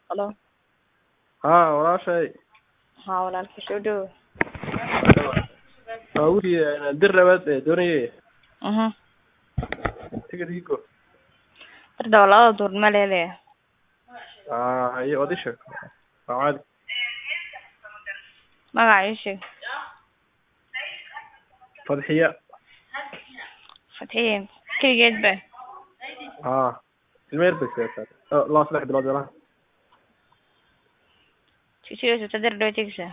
Hello. ها walaashay Haa walaalka soo dhawo. waa wixii dir rabaad doonayay tigidhkiigo Farda labada door ma leedahay. iyo odisha waa caadi Magaca ii sheeg. fadxiya Fatxiye kaligeed ba. ilmeer bas laa 3 bilood walaal Tiisiga tadir dhaw tigisa.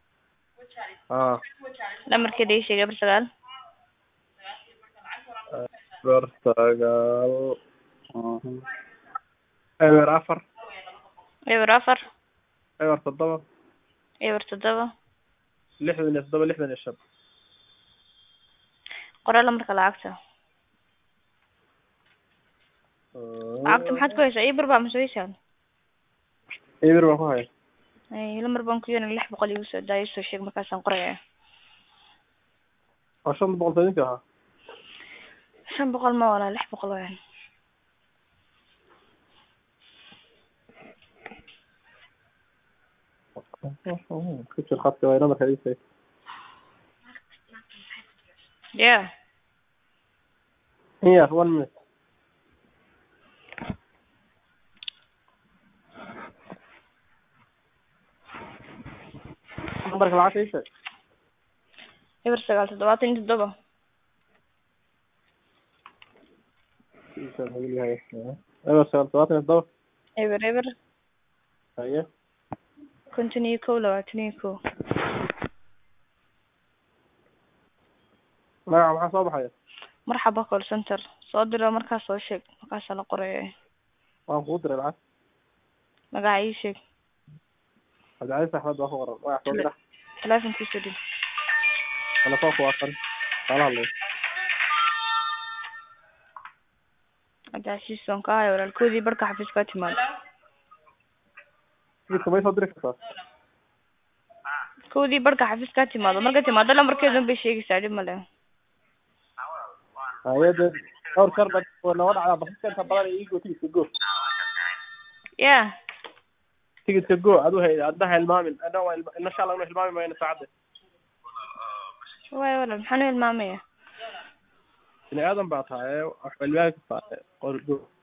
Lamarkeeda ii sheeg eber 9. Bertagal eber 4 Eber 4. eber 7 Eber 7. 67 Qoraal lamarka lacagta. Lacagta maxaad ku haysaa? Eber baa masooysan. eber baan ku hay Lamar baan ku yeerin 600 igu soo daayo soo sheeg markaas aan qoraya. 500 idinka ahaa 500 ma wala 600 weyn. كتير خط وين أنا خليفة Yeah. هي 1 minute نمبرك العاشر إيش Eber 9 ايوه سؤالات الضوء Eber هي continue call or continue call. نعم waxaa soo baxaya Marxaba call center. Soo diro markaas soo sheeg markaas la qoraya. waan ku diray lacag Magaca ii sheeg. hadii saxmad waa ku qoran waa soo diray Telefonkiisa dhig. telefoonku waa kan kala hadlay Hadda siison ka hayo walaalkoodii barka xafiiska timaad. sidii may soo diray kartaa Koodii barka xafiiska timaad marka timaado lamarkeedu bay sheegaysaa dib male. hay'adda dhowr sharba oo noo dhacda baxiska badan iigo tigidhka go Yeah. tigidhka go adu hay adda hilmaamin adda waa insha Allah inuu hilmaami maayo saacada Way wala maxaan ilmaamaya. bini aadan baa tahay wax walbaha ka qor go